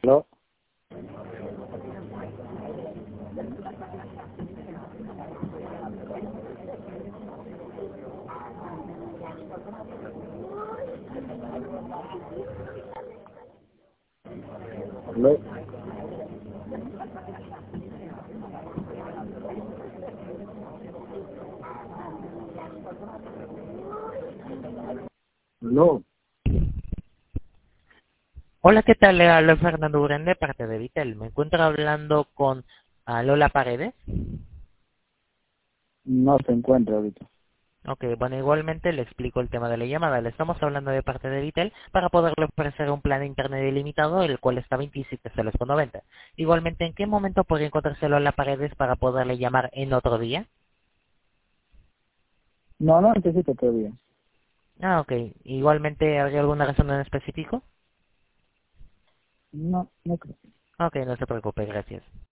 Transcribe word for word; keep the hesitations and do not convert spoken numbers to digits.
¿Aló? ¿Aló? ¿Aló? Hola, ¿qué tal? Le hablo Fernando Urén de parte de Vitel. Me encuentro hablando con ah, Lola Paredes. No se encuentra ahorita. Ok, bueno, igualmente le explico el tema de la llamada. Le estamos hablando de parte de Vitel para poderle ofrecer un plan de internet ilimitado, el cual está a veintisiete soles con noventa. Igualmente, ¿en qué momento podría encontrarse Lola Paredes para poderle llamar en otro día? No, no necesito todavía. Ah, ok. Igualmente, ¿habría alguna razón en específico? No, no creo. Ok, no se preocupe, gracias.